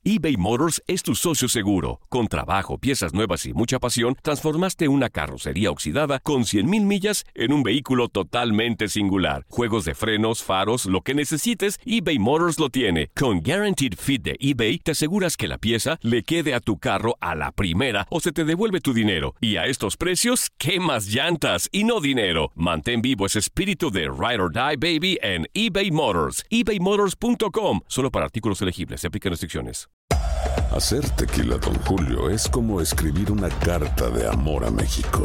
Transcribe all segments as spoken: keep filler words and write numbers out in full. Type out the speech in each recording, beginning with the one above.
eBay Motors es tu socio seguro. Con trabajo, piezas nuevas y mucha pasión, transformaste una carrocería oxidada con cien mil millas en un vehículo totalmente singular. Juegos de frenos, faros, lo que necesites, eBay Motors lo tiene. Con Guaranteed Fit de eBay, te aseguras que la pieza le quede a tu carro a la primera o se te devuelve tu dinero. Y a estos precios, ¿qué más llantas y no dinero? Mantén vivo ese espíritu de Ride or Die, baby, en eBay Motors. ebay motors punto com. Solo para artículos elegibles. Se aplican restricciones. Hacer tequila, Don Julio, es como escribir una carta de amor a México.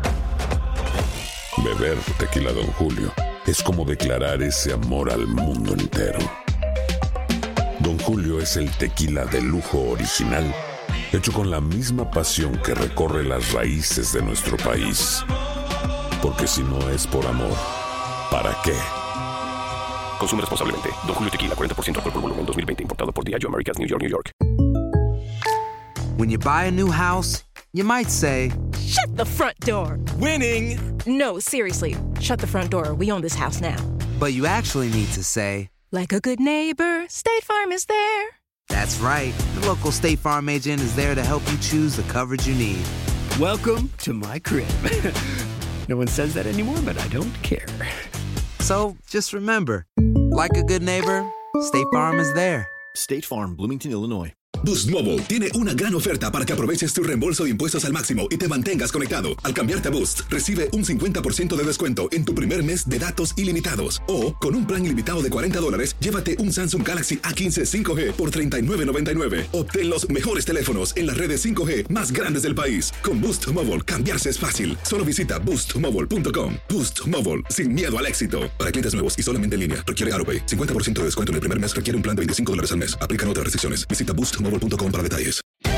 Beber tequila, Don Julio, es como declarar ese amor al mundo entero. Don Julio es el tequila de lujo original, hecho con la misma pasión que recorre las raíces de nuestro país. Porque si no es por amor, ¿para qué? Consume responsablemente. Don Julio Tequila, cuarenta por ciento alcohol por volumen, dos mil veinte. Importado por Diageo Americas, New York, New York. When you buy a new house, you might say, "Shut the front door." Winning! No, seriously. Shut the front door. We own this house now. But you actually need to say, like a good neighbor, State Farm is there. That's right. The local State Farm agent is there to help you choose the coverage you need. Welcome to my crib. No one says that anymore, but I don't care. So, just remember, like a good neighbor, State Farm is there. State Farm, Bloomington, Illinois. Boost Mobile tiene una gran oferta para que aproveches tu reembolso de impuestos al máximo y te mantengas conectado. Al cambiarte a Boost, recibe un cincuenta por ciento de descuento en tu primer mes de datos ilimitados. O, con un plan ilimitado de cuarenta dólares, llévate un Samsung Galaxy A quince cinco G por treinta y nueve noventa y nueve. Obtén los mejores teléfonos en las redes cinco G más grandes del país. Con Boost Mobile, cambiarse es fácil. Solo visita boost mobile punto com. Boost Mobile, sin miedo al éxito. Para clientes nuevos y solamente en línea, requiere AutoPay. cincuenta por ciento de descuento en el primer mes, requiere un plan de veinticinco dólares al mes. Aplican otras restricciones. Visita boost mobile punto com para detalles.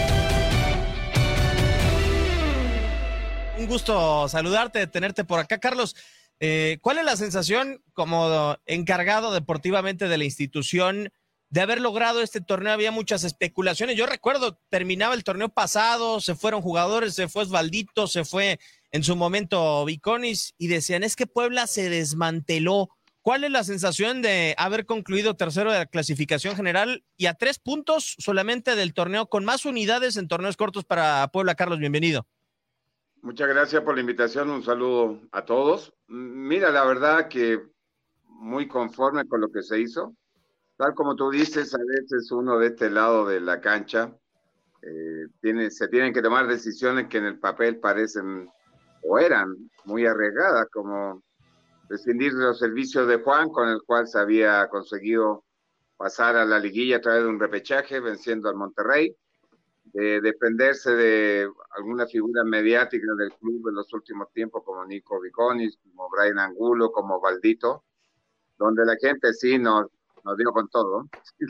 Un gusto saludarte, tenerte por acá, Carlos. Eh, ¿Cuál es la sensación como encargado deportivamente de la institución de haber logrado este torneo? Había muchas especulaciones. Yo recuerdo, terminaba el torneo pasado, se fueron jugadores, se fue Osvaldito, se fue en su momento Viconis y decían, es que Puebla se desmanteló. ¿Cuál es la sensación de haber concluido tercero de la clasificación general y a tres puntos solamente del torneo con más unidades en torneos cortos para Puebla? Carlos, bienvenido. Muchas gracias por la invitación, un saludo a todos. Mira, la verdad que muy conforme con lo que se hizo. Tal como tú dices, a veces uno de este lado de la cancha eh, tiene, se tienen que tomar decisiones que en el papel parecen o eran muy arriesgadas, como rescindir los servicios de Juan, con el cual se había conseguido pasar a la liguilla a través de un repechaje, venciendo al Monterrey, de desprenderse de algunas figuras mediáticas del club en los últimos tiempos, como Nico Viconis, como Brian Angulo, como Valdito, donde la gente sí nos, nos dio con todo,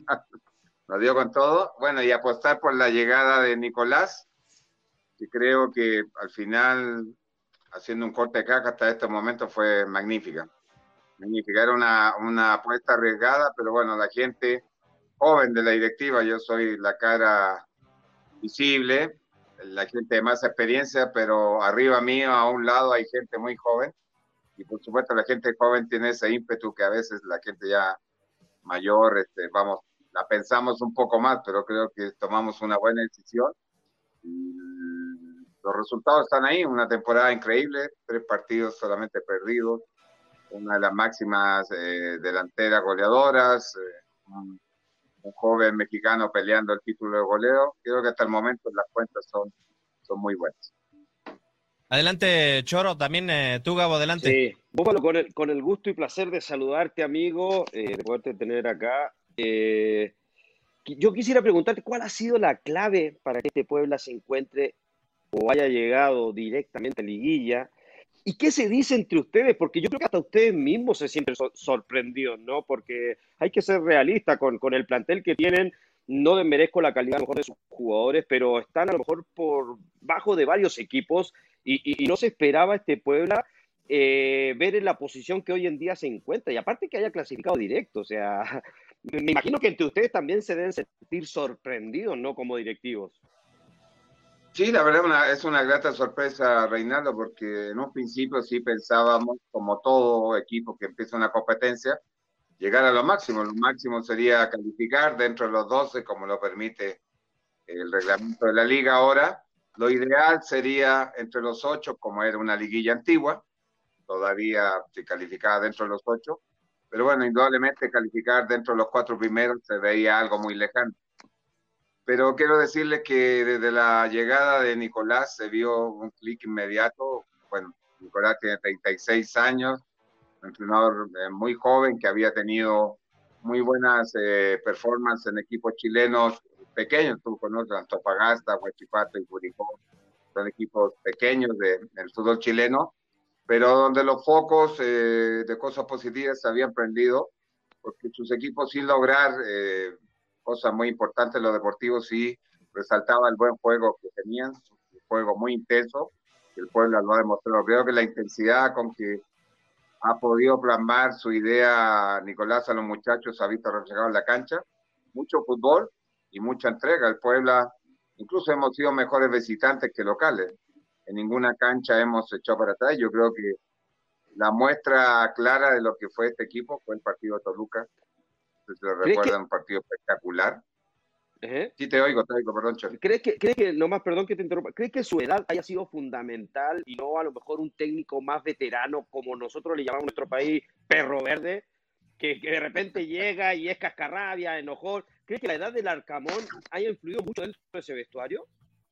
nos dio con todo, bueno, y apostar por la llegada de Nicolás, que creo que al final, haciendo un corte de caja hasta este momento, fue magnífica. Magnífica, era una, una apuesta arriesgada, pero bueno, la gente joven de la directiva, yo soy la cara visible, la gente de más experiencia, pero arriba mío, a un lado, hay gente muy joven, y por supuesto la gente joven tiene ese ímpetu que a veces la gente ya mayor, este, vamos, la pensamos un poco más, pero creo que tomamos una buena decisión. Y los resultados están ahí, una temporada increíble, tres partidos solamente perdidos, una de las máximas eh, delanteras goleadoras, eh, un, un joven mexicano peleando el título de goleo. Creo que hasta el momento las cuentas son, son muy buenas. Adelante, Choro, también eh, tú, Gabo, adelante. Sí, Búfalo, con el, con el gusto y placer de saludarte, amigo, eh, de poderte tener acá. Eh, yo quisiera preguntarte, ¿cuál ha sido la clave para que este Puebla se encuentre o haya llegado directamente a liguilla? ¿Y qué se dice entre ustedes? Porque yo creo que hasta ustedes mismos se sienten so- sorprendidos, ¿no? Porque hay que ser realista con, con el plantel que tienen. No desmerezco la calidad a lo mejor de sus jugadores, pero están a lo mejor por bajo de varios equipos y, y, y no se esperaba este Puebla eh, ver en la posición que hoy en día se encuentra. Y aparte que haya clasificado directo, o sea, me imagino que entre ustedes también se deben sentir sorprendidos, ¿no? Como directivos. Sí, la verdad una, es una grata sorpresa, Reinaldo, porque en un principio sí pensábamos, como todo equipo que empieza una competencia, llegar a lo máximo. Lo máximo sería calificar dentro de los doce, como lo permite el reglamento de la liga ahora. Lo ideal sería entre los ocho, como era una liguilla antigua, todavía se calificaba dentro de los ocho, pero bueno, indudablemente calificar dentro de los cuatro primeros se veía algo muy lejano. Pero quiero decirle que desde la llegada de Nicolás se vio un clic inmediato. Bueno, Nicolás tiene treinta y seis años, un entrenador eh, muy joven que había tenido muy buenas eh, performances en equipos chilenos pequeños. Tú conoces Antofagasta, Huachipato y Curicó, son equipos pequeños de, del fútbol chileno, pero donde los focos eh, de cosas positivas se habían prendido, porque sus equipos sin lograr eh, cosas muy importantes en lo deportivo sí resaltaba el buen juego que tenían, un juego muy intenso, que el pueblo lo ha demostrado. Creo que la intensidad con que ha podido plasmar su idea Nicolás a los muchachos se ha visto reflejado en la cancha, mucho fútbol y mucha entrega. El Puebla, incluso hemos sido mejores visitantes que locales. En ninguna cancha hemos echado para atrás. Yo creo que la muestra clara de lo que fue este equipo fue el partido de Toluca. Se recuerda, que... un partido espectacular. Uh-huh. Sí, te oigo, te oigo, perdón, Chori. ¿Crees que, ¿Crees que, nomás, perdón que te interrumpa, ¿crees que su edad haya sido fundamental y no a lo mejor un técnico más veterano, como nosotros le llamamos en nuestro país, perro verde, que, que de repente llega y es cascarrabia, enojón? ¿Crees que la edad del Arcamón haya influido mucho dentro de ese vestuario?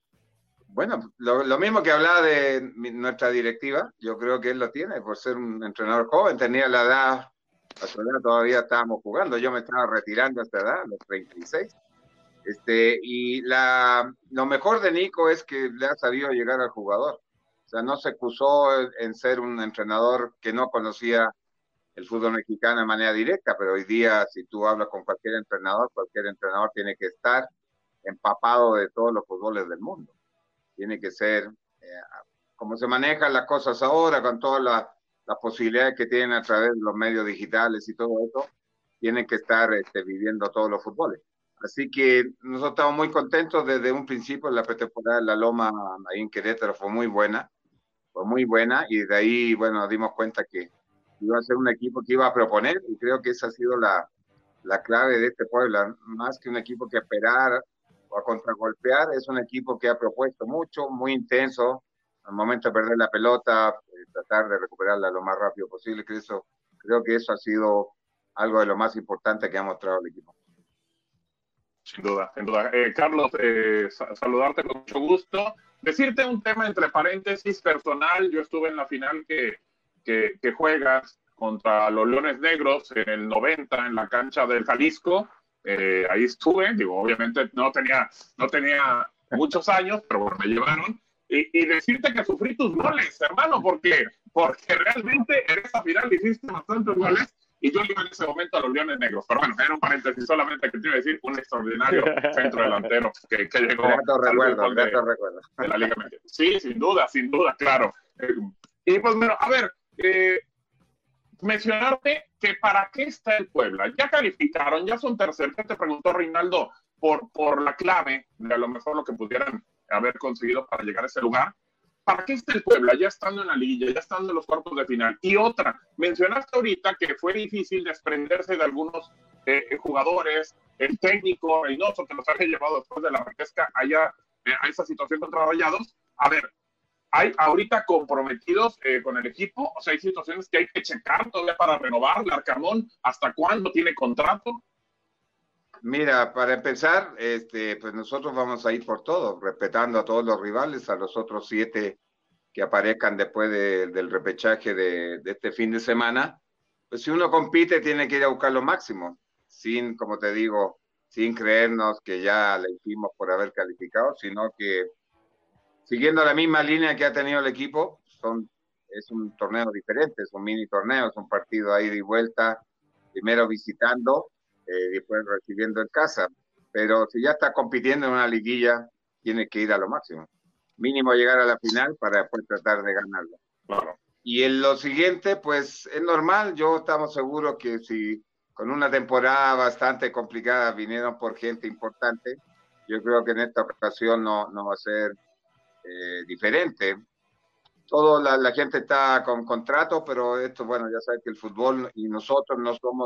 Bueno, lo, lo mismo que hablaba de mi, nuestra directiva, yo creo que él lo tiene por ser un entrenador joven. Tenía la edad, a su edad todavía estábamos jugando, yo me estaba retirando a esta edad, a los treinta y seis. Este, y la, lo mejor de Nico es que le ha sabido llegar al jugador. O sea, no se excusó en ser un entrenador que no conocía el fútbol mexicano de manera directa, pero hoy día, si tú hablas con cualquier entrenador, cualquier entrenador tiene que estar empapado de todos los fútboles del mundo. Tiene que ser, eh, como se manejan las cosas ahora, con todas las, las posibilidades que tienen a través de los medios digitales y todo eso, tienen que estar este, viviendo todos los fútboles. Así que nosotros estamos muy contentos desde un principio. La pretemporada de la Loma ahí en Querétaro fue muy buena, fue muy buena, y de ahí, bueno, nos dimos cuenta que iba a ser un equipo que iba a proponer, y creo que esa ha sido la, la clave de este Puebla, más que un equipo que esperar o a contragolpear, es un equipo que ha propuesto mucho, muy intenso, al momento de perder la pelota, eh, tratar de recuperarla lo más rápido posible. Creo, eso, creo que eso ha sido algo de lo más importante que ha mostrado el equipo. Sin duda, sin duda. Eh, Carlos, eh, saludarte con mucho gusto. Decirte un tema entre paréntesis personal. Yo estuve en la final que, que, que juegas contra los Leones Negros en el noventa en la cancha del Jalisco. Eh, ahí estuve, digo, obviamente no tenía, no tenía muchos años, pero bueno, me llevaron. Y, y decirte que sufrí tus goles, hermano, porque, porque realmente en esa final hiciste bastantes goles. Y yo iba en ese momento a los Leones Negros. Pero bueno, era un paréntesis solamente que te iba a decir, un extraordinario centro delantero que, que llegó grato recuerdo, de, recuerdo. de la Liga Mexicana. Sí, sin duda, sin duda, claro. Eh, y pues bueno, a ver, eh, mencionarte que para qué está el Puebla. Ya calificaron, ya son terceros. Te preguntó Reinaldo por, por la clave de a lo mejor lo que pudieran haber conseguido para llegar a ese lugar. ¿Para qué está el Puebla? Ya estando en la liguilla, ya estando en los cuartos de final. Y otra, mencionaste ahorita que fue difícil desprenderse de algunos eh, jugadores, el técnico Reynoso, que los había llevado después de la repesca allá eh, a esa situación contra Rayados. A ver, ¿hay ahorita comprometidos eh, con el equipo? O sea, hay situaciones que hay que checar todavía para renovar. Larcamón, ¿hasta cuándo tiene contrato? Mira, para empezar, este, pues nosotros vamos a ir por todo, respetando a todos los rivales, a los otros siete que aparezcan después de, del repechaje de, de este fin de semana. Pues si uno compite, tiene que ir a buscar lo máximo, sin, como te digo, sin creernos que ya le hicimos por haber calificado, sino que siguiendo la misma línea que ha tenido el equipo. Son, es un torneo diferente, es un mini torneo, es un partido ahí de vuelta, primero visitando, Eh, después recibiendo en casa, pero si ya está compitiendo en una liguilla, tiene que ir a lo máximo, mínimo llegar a la final para después tratar de ganarla. Claro. Y en lo siguiente, pues es normal. Yo estamos seguros que si con una temporada bastante complicada vinieron por gente importante, yo creo que en esta ocasión no, no va a ser eh, diferente. Toda la, la gente está con contrato, pero esto, bueno, ya sabes que el fútbol y nosotros no somos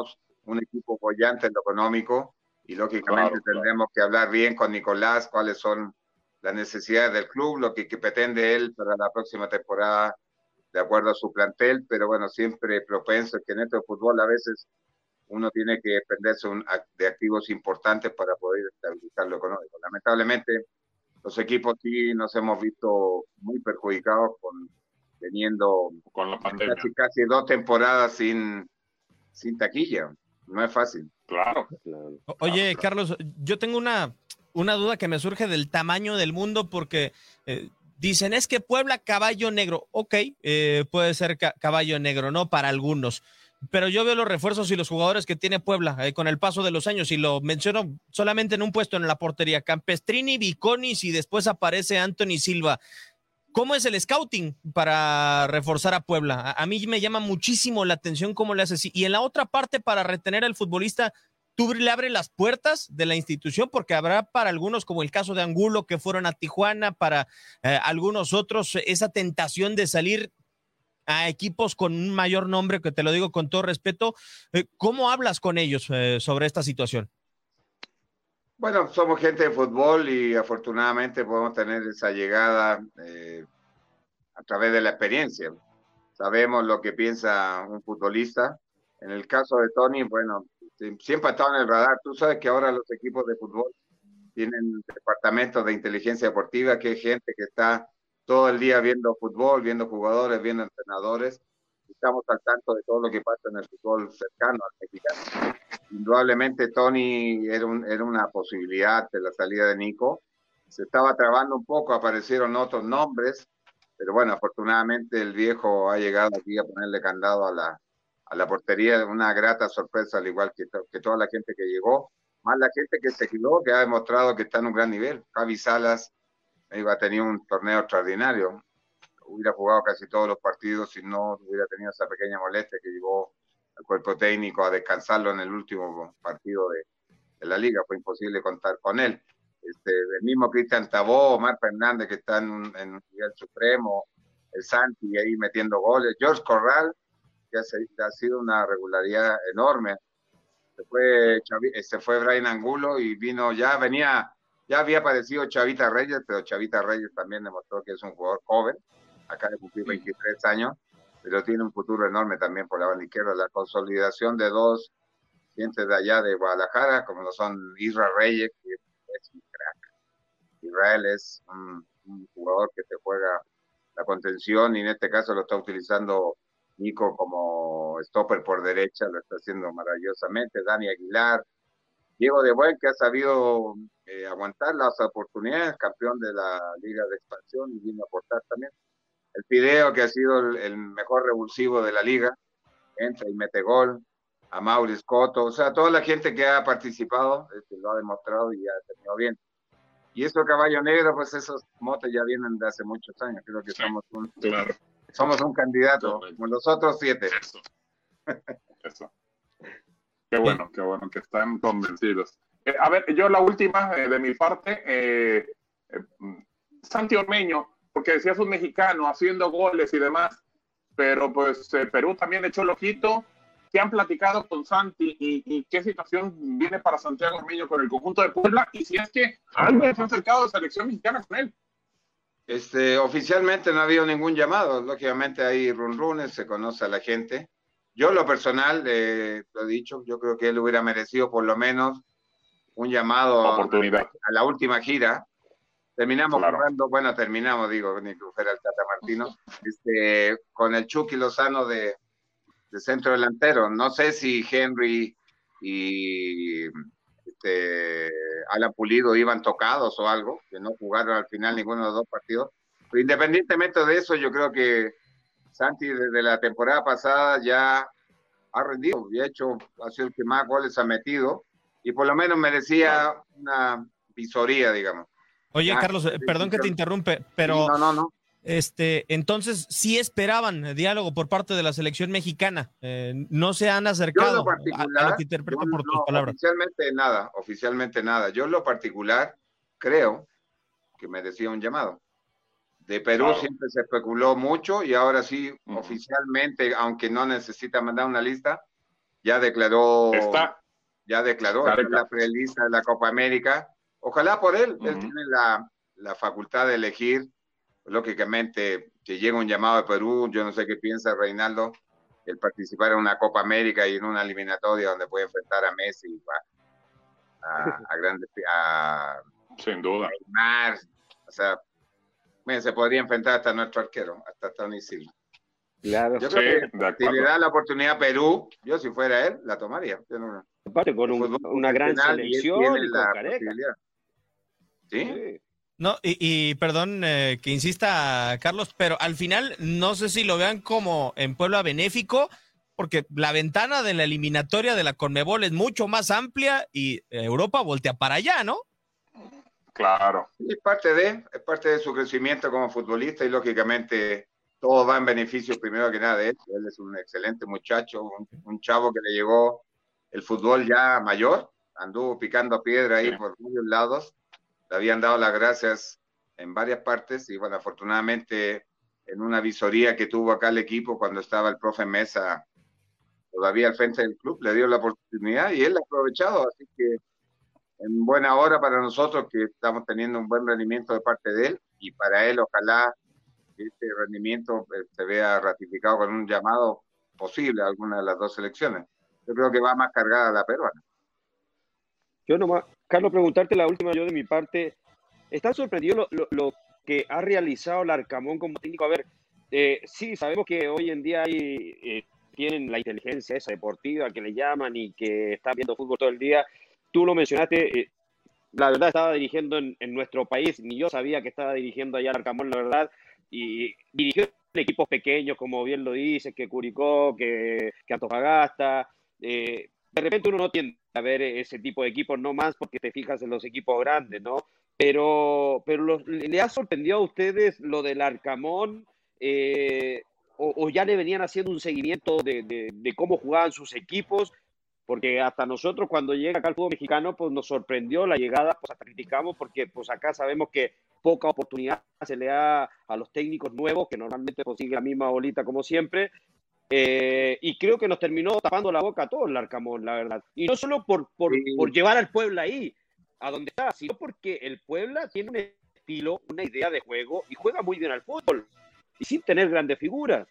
un equipo bollante en lo económico y lógicamente claro, tendremos claro. que hablar bien con Nicolás cuáles son las necesidades del club, lo que, que pretende él para la próxima temporada de acuerdo a su plantel, pero bueno, siempre propenso que en este fútbol a veces uno tiene que dependerse un, de activos importantes para poder estabilizar lo económico. Lamentablemente, los equipos sí nos hemos visto muy perjudicados con teniendo con la pandemia. Casi, casi dos temporadas sin, sin taquilla. No es fácil. Claro. Oye, Carlos, yo tengo una, una duda que me surge del tamaño del mundo porque eh, dicen, es que Puebla caballo negro. Ok, eh, puede ser ca caballo negro, ¿no? Para algunos. Pero yo veo los refuerzos y los jugadores que tiene Puebla eh, con el paso de los años, y lo menciono solamente en un puesto en la portería, Campestrini, Viconis y después aparece Anthony Silva. ¿Cómo es el scouting para reforzar a Puebla? A, a mí me llama muchísimo la atención cómo le haces. Y en la otra parte, para retener al futbolista, ¿tú le abres las puertas de la institución? Porque habrá para algunos, como el caso de Angulo, que fueron a Tijuana, para eh, algunos otros, esa tentación de salir a equipos con un mayor nombre, que te lo digo con todo respeto. ¿Cómo hablas con ellos eh, sobre esta situación? Bueno, somos gente de fútbol y afortunadamente podemos tener esa llegada eh, a través de la experiencia. Sabemos lo que piensa un futbolista. En el caso de Tony, bueno, siempre ha estado en el radar. Tú sabes que ahora los equipos de fútbol tienen departamentos de inteligencia deportiva, que es gente que está todo el día viendo fútbol, viendo jugadores, viendo entrenadores. Estamos al tanto de todo lo que pasa en el fútbol cercano al mexicano. Indudablemente Tony era, un, era una posibilidad de la salida de Nico. Se estaba trabando un poco, aparecieron otros nombres, pero bueno, afortunadamente el viejo ha llegado aquí a ponerle candado a la, a la portería. Una grata sorpresa, al igual que, to, que toda la gente que llegó, más la gente que se quedó, que ha demostrado que está en un gran nivel. Javi Salas iba a tener un torneo extraordinario, hubiera jugado casi todos los partidos si no hubiera tenido esa pequeña molestia que llevó al cuerpo técnico a descansarlo en el último partido de, de la liga. Fue imposible contar con él. Este, el mismo Cristian Tabó, Omar Fernández, que está en un, en un nivel supremo, el Santi ahí metiendo goles, George Corral, que ha, ha sido una regularidad enorme. Se fue, Chavi, se fue Brian Angulo y vino, ya venía, ya había aparecido Chavita Reyes, pero Chavita Reyes también demostró que es un jugador joven, acaba de cumplir veintitrés años, pero tiene un futuro enorme también por la banda izquierda. La consolidación de dos gente de allá de Guadalajara, como lo son Israel Reyes, que es un crack. Israel es un, un jugador que te juega la contención y en este caso lo está utilizando Nico como stopper por derecha, lo está haciendo maravillosamente. Dani Aguilar, Diego de Buen, que ha sabido eh, aguantar las oportunidades, campeón de la Liga de Expansión y vino a aportar también. El Fideo, que ha sido el, el mejor revulsivo de la liga, entra y mete gol. A Maurice Cotto, o sea, toda la gente que ha participado este, lo ha demostrado y ha terminado bien. Y eso Caballo Negro, pues esos motes ya vienen de hace muchos años. Creo que somos un, claro. somos un candidato, como los otros siete. Eso. Eso. Qué bueno, qué bueno que están convencidos. Eh, a ver, yo la última eh, de mi parte, eh, eh, Santi Ormeño, porque decías un mexicano haciendo goles y demás, pero pues eh, Perú también echó el ojito. ¿Qué han platicado con Santi y, y qué situación viene para Santiago Ormeño con el conjunto de Puebla? Y si es que alguien se ha acercado de selección mexicana con él. Este, oficialmente no ha habido ningún llamado. Lógicamente hay runrunes, se conoce a la gente. Yo, lo personal, eh, lo he dicho, yo creo que él hubiera merecido por lo menos un llamado oportunidad a, a la última gira. Terminamos claro. jugando, bueno, terminamos, digo, ni que fuera el Tata Martino, este, con el Chucky Lozano de, de centro delantero. No sé si Henry y este, Alan Pulido iban tocados o algo, que no jugaron al final ninguno de los dos partidos. Pero independientemente de eso, yo creo que Santi desde la temporada pasada ya ha rendido y ha hecho, ha sido el que más goles ha metido y por lo menos merecía una visoría, digamos. Oye, ah, Carlos, sí, perdón sí, que te interrumpe, pero sí, no, no, no. Este, entonces sí esperaban diálogo por parte de la selección mexicana, eh, no se han acercado yo lo particular, a, a lo que interpreto por no, tus palabras. Oficialmente nada, oficialmente nada. Yo en lo particular creo que merecía un llamado. De Perú claro. Siempre se especuló mucho y ahora sí, uh-huh. oficialmente, aunque no necesita mandar una lista, ya declaró, Está, ya declaró está en la prelista de la Copa América. Ojalá por él, uh-huh. Él tiene la, la facultad de elegir. Lógicamente, que llega un llamado de Perú, yo no sé qué piensa Reinaldo, el participar en una Copa América y en una eliminatoria donde puede enfrentar a Messi, a, a, a grandes, a, sin duda. A Neymar, o sea, miren, se podría enfrentar hasta nuestro arquero, hasta Tony Silva. Claro. Yo creo sí, que si le da la oportunidad a Perú, yo si fuera él, la tomaría. Yo no, Aparte con un, una gran selección y, y con Careca. ¿Sí? sí. No, y, y perdón eh, que insista, Carlos, pero al final no sé si lo vean como en Puebla benéfico, porque la ventana de la eliminatoria de la Conmebol es mucho más amplia y Europa voltea para allá, ¿no? Claro. Es parte de, es parte de su crecimiento como futbolista y lógicamente todo va en beneficio primero que nada de él. Él es un excelente muchacho, un, un chavo que le llegó el fútbol ya mayor, anduvo picando piedra ahí sí. por varios lados. Le habían dado las gracias en varias partes y bueno, afortunadamente en una visoría que tuvo acá el equipo cuando estaba el profe Mesa todavía al frente del club, le dio la oportunidad y él la ha aprovechado, así que en buena hora para nosotros que estamos teniendo un buen rendimiento de parte de él y para él ojalá este rendimiento se vea ratificado con un llamado posible a alguna de las dos selecciones. Yo creo que va más cargada la peruana. Yo nomás, Carlos, preguntarte la última yo de mi parte. ¿Estás sorprendido lo, lo, lo que ha realizado el Arcamón como técnico? A ver, eh, sí, sabemos que hoy en día hay, eh, tienen la inteligencia esa deportiva que le llaman y que están viendo fútbol todo el día. Tú lo mencionaste, eh, la verdad estaba dirigiendo en, en nuestro país, ni yo sabía que estaba dirigiendo allá al Arcamón, la verdad, y dirigió en equipos pequeños, como bien lo dices, que Curicó, que, que Antofagasta, eh, de repente uno no tiende a ver ese tipo de equipos, no más porque te fijas en los equipos grandes, ¿no? Pero, pero los, ¿le ha sorprendido a ustedes lo del Arcamón? Eh, o, ¿O ya le venían haciendo un seguimiento de, de, de cómo jugaban sus equipos? Porque hasta nosotros cuando llega acá el fútbol mexicano, pues nos sorprendió la llegada, pues hasta criticamos porque pues acá sabemos que poca oportunidad se le da a los técnicos nuevos, que normalmente consiguen la misma bolita como siempre. Eh, y creo que nos terminó tapando la boca a todos el Arcamón, la verdad. Y no solo por, por, sí. por llevar al Puebla ahí, a donde está, sino porque el Puebla tiene un estilo, una idea de juego y juega muy bien al fútbol. Y sin tener grandes figuras.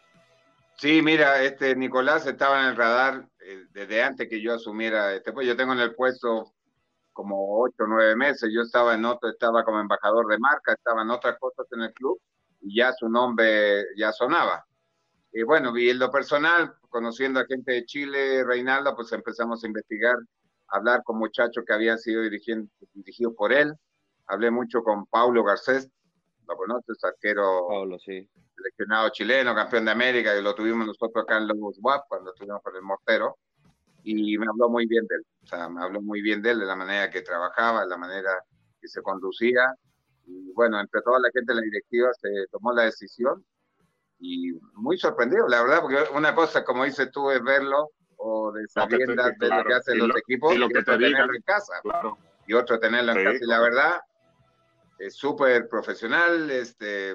Sí, mira, este Nicolás estaba en el radar eh, desde antes que yo asumiera. Este, pues yo tengo en el puesto como ocho o nueve meses. Yo estaba en otro, estaba como embajador de marca, estaba en otras cosas en el club y ya su nombre ya sonaba. Y bueno, y en lo personal, conociendo a gente de Chile, Reinaldo, pues empezamos a investigar, a hablar con muchachos que habían sido dirigidos por él. Hablé mucho con Paulo Garcés, lo conoces, arquero Paulo, sí. seleccionado chileno, campeón de América, que lo tuvimos nosotros acá en Lobos W A P cuando estuvimos con el Mortero, y me habló muy bien de él. O sea, me habló muy bien de él, de la manera que trabajaba, de la manera que se conducía. Y bueno, entre toda la gente de la directiva se tomó la decisión. Y muy sorprendido, la verdad, porque una cosa, como dices tú, es verlo o de sabiendas de lo que hacen los equipos y, lo que te tenerlo en casa. Claro. Y otro tenerlo en sí, casa. Y la verdad, es súper profesional, este,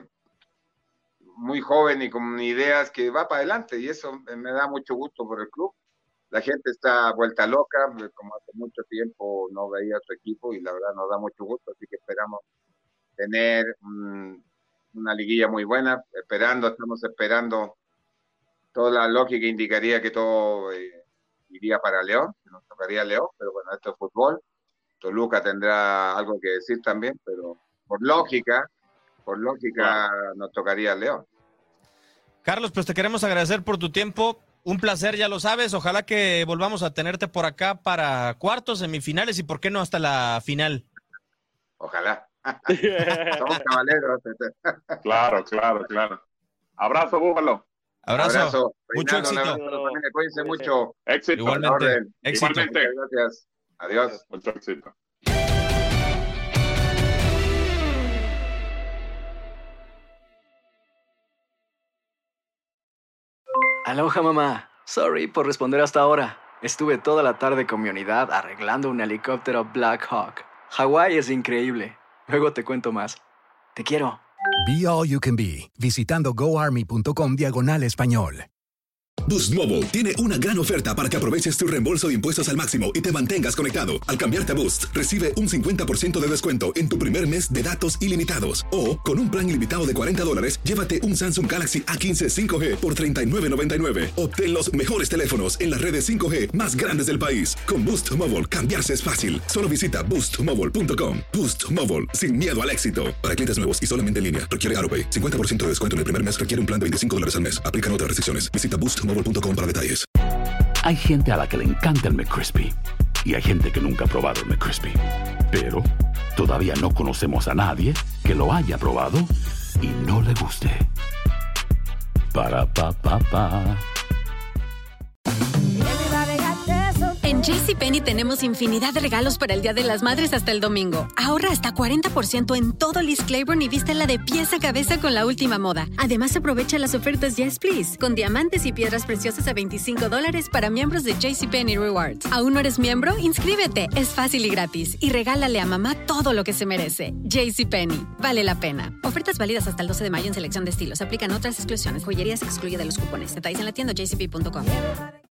muy joven y con ideas que va para adelante. Y eso me da mucho gusto por el club. La gente está vuelta loca, como hace mucho tiempo no veía a su equipo y la verdad nos da mucho gusto. Así que esperamos tener un... una liguilla muy buena, esperando, estamos esperando toda la lógica indicaría que todo eh, iría para León, que nos tocaría León, pero bueno, esto es fútbol, Toluca tendrá algo que decir también, pero por lógica, por lógica claro. nos tocaría León. Carlos, pues te queremos agradecer por tu tiempo, un placer, ya lo sabes, ojalá que volvamos a tenerte por acá para cuartos, semifinales y por qué no hasta la final. Ojalá. Somos caballeros. Claro, claro, claro. Abrazo, Búfalo. Abrazo. Abrazo. Mucho Reinaldo, éxito. Abrazo, cuídense mucho. Éxito. Igualmente. Éxito. Igualmente. Gracias. Adiós. Mucho éxito. Aloha, mamá. Sorry por responder hasta ahora. Estuve toda la tarde con mi unidad arreglando un helicóptero Black Hawk. Hawái es increíble. Luego te cuento más. Te quiero. Be All You Can Be, visitando goarmy.com diagonal español. Boost Mobile tiene una gran oferta para que aproveches tu reembolso de impuestos al máximo y te mantengas conectado. Al cambiarte a Boost, recibe un cincuenta por ciento de descuento en tu primer mes de datos ilimitados. O, con un plan ilimitado de cuarenta dólares, llévate un Samsung Galaxy A quince cinco G por treinta y nueve noventa y nueve. Obtén los mejores teléfonos en las redes cinco G más grandes del país. Con Boost Mobile, cambiarse es fácil. Solo visita boost mobile punto com. Boost Mobile, sin miedo al éxito. Para clientes nuevos y solamente en línea, requiere AutoPay. cincuenta por ciento de descuento en el primer mes requiere un plan de veinticinco dólares al mes. Aplican otras restricciones. Visita boost mobile punto com para detalles. Hay gente a la que le encanta el McCrispy y hay gente que nunca ha probado el McCrispy. Pero todavía no conocemos a nadie que lo haya probado y no le guste. Para pa pa pa. En JCPenney tenemos infinidad de regalos para el Día de las Madres hasta el domingo. Ahorra hasta cuarenta por ciento en todo Liz Claiborne y vístela de pies a cabeza con la última moda. Además, aprovecha las ofertas Yes Please, con diamantes y piedras preciosas a veinticinco dólares para miembros de JCPenney Rewards. ¿Aún no eres miembro? Inscríbete. Es fácil y gratis. Y regálale a mamá todo lo que se merece. JCPenney. Vale la pena. Ofertas válidas hasta el doce de mayo en selección de estilos. Aplican otras exclusiones. Joyería se excluye de los cupones. Detalles en la tienda j c p punto com.